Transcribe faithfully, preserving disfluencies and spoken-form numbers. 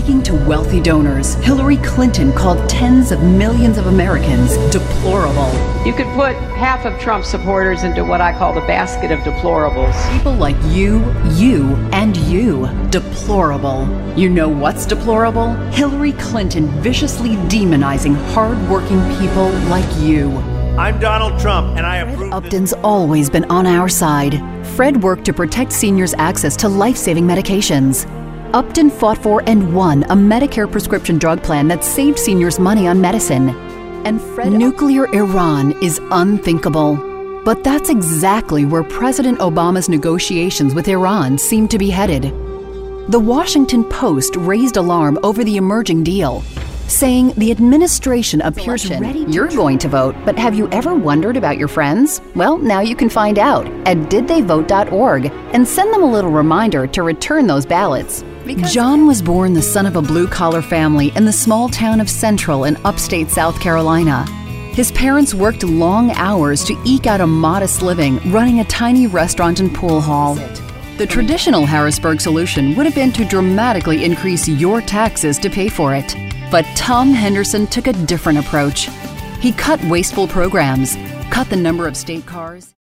Speaking to wealthy donors, Hillary Clinton called tens of millions of Americans deplorable. You could put half of Trump supporters into what I call the basket of deplorables. People like you, you, and you. Deplorable. You know what's deplorable? Hillary Clinton viciously demonizing hard-working people like you. I'm Donald Trump, and I approve. Fred Upton's always been on our side. Fred worked to protect seniors' access to life-saving medications. Upton fought for and won a Medicare prescription drug plan that saved seniors money on medicine. And Fred Nuclear Iran is unthinkable. But that's exactly where President Obama's negotiations with Iran seem to be headed. The Washington Post raised alarm over the emerging deal, saying the administration appears ready. You're going to vote, but have you ever wondered about your friends? Well, now you can find out at did they vote dot org and send them a little reminder to return those ballots. Because John was born the son of a blue-collar family in the small town of Central in upstate South Carolina. His parents worked long hours to eke out a modest living running a tiny restaurant and pool hall. The traditional Harrisburg solution would have been to dramatically increase your taxes to pay for it. But Tom Henderson took a different approach. He cut wasteful programs, cut the number of state cars.